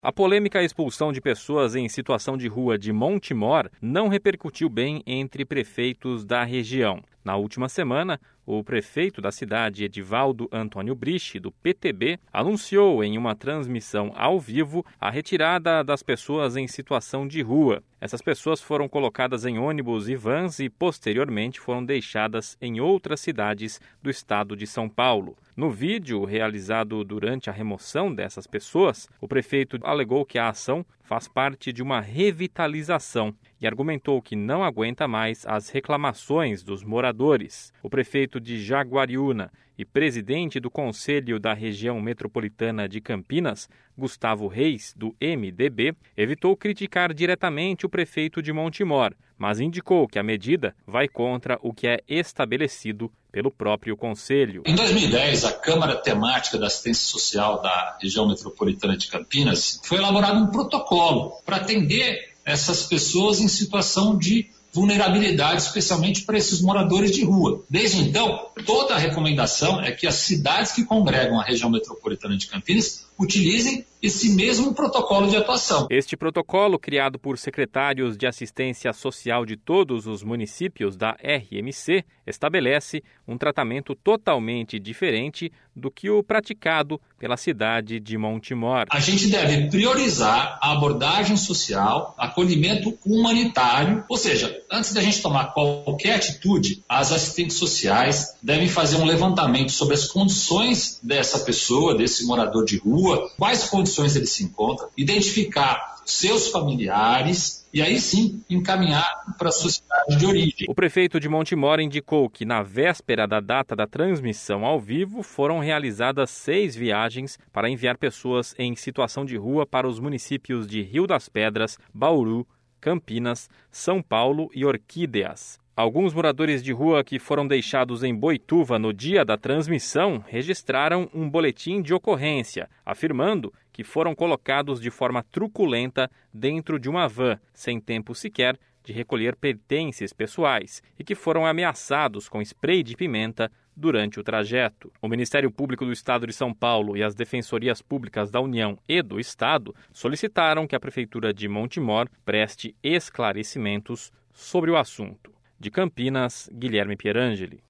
A polêmica expulsão de pessoas em situação de rua de Montemor não repercutiu bem entre prefeitos da região. Na última semana, o prefeito da cidade, Edivaldo Antônio Brich, do PTB, anunciou em uma transmissão ao vivo a retirada das pessoas em situação de rua. Essas pessoas foram colocadas em ônibus e vans e, posteriormente, foram deixadas em outras cidades do estado de São Paulo. No vídeo realizado durante a remoção dessas pessoas, o prefeito alegou que a ação faz parte de uma revitalização e argumentou que não aguenta mais as reclamações dos moradores. O prefeito de Jaguariúna e presidente do Conselho da Região Metropolitana de Campinas, Gustavo Reis, do MDB, evitou criticar diretamente o prefeito de Montemor, mas indicou que a medida vai contra o que é estabelecido pelo próprio Conselho. Em 2010, a Câmara Temática da Assistência Social da Região Metropolitana de Campinas foi elaborado um protocolo para atender essas pessoas em situação de vulnerabilidade, especialmente para esses moradores de rua. Desde então, toda a recomendação é que as cidades que congregam a região metropolitana de Campinas utilizem esse mesmo protocolo de atuação. Este protocolo, criado por secretários de assistência social de todos os municípios da RMC, estabelece um tratamento totalmente diferente do que o praticado pela cidade de Montemor. A gente deve priorizar a abordagem social, acolhimento humanitário, ou seja, antes da gente tomar qualquer atitude, as assistentes sociais devem fazer um levantamento sobre as condições dessa pessoa, desse morador de rua, quais condições ele se encontra, identificar seus familiares e aí sim encaminhar para a sua cidade de origem. O prefeito de Montemor indicou que na véspera da data da transmissão ao vivo foram realizadas 6 viagens para enviar pessoas em situação de rua para os municípios de Rio das Pedras, Bauru, Campinas, São Paulo e Orquídeas. Alguns moradores de rua que foram deixados em Boituva no dia da transmissão registraram um boletim de ocorrência, afirmando que foram colocados de forma truculenta dentro de uma van, sem tempo sequer de recolher pertences pessoais, e que foram ameaçados com spray de pimenta durante o trajeto. O Ministério Público do Estado de São Paulo e as Defensorias Públicas da União e do Estado solicitaram que a Prefeitura de Montemor preste esclarecimentos sobre o assunto. De Campinas, Guilherme Pierangeli.